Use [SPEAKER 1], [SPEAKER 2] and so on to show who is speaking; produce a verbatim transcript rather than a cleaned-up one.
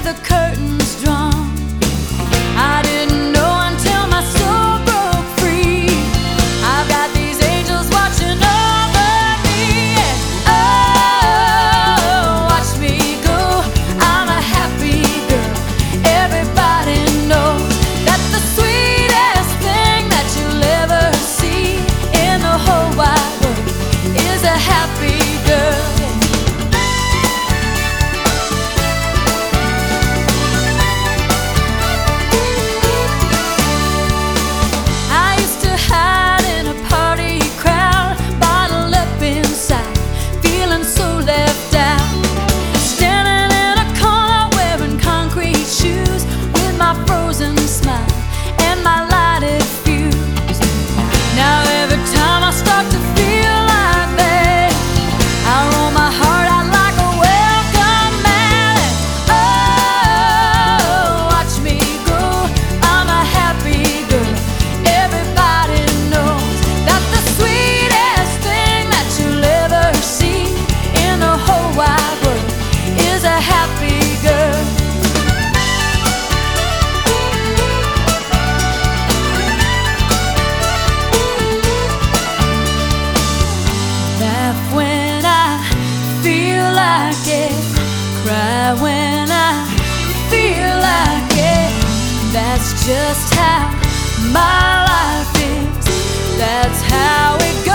[SPEAKER 1] the curtains drawn. I didn't know until my soul broke free. I've got these angels watching over me. Oh, watch me go. I'm a happy girl. Everybody knows that the sweetest thing that you'll ever see in the whole wide world is a happy girl. Cry when I feel like it. That's just how my life is. That's how it goes.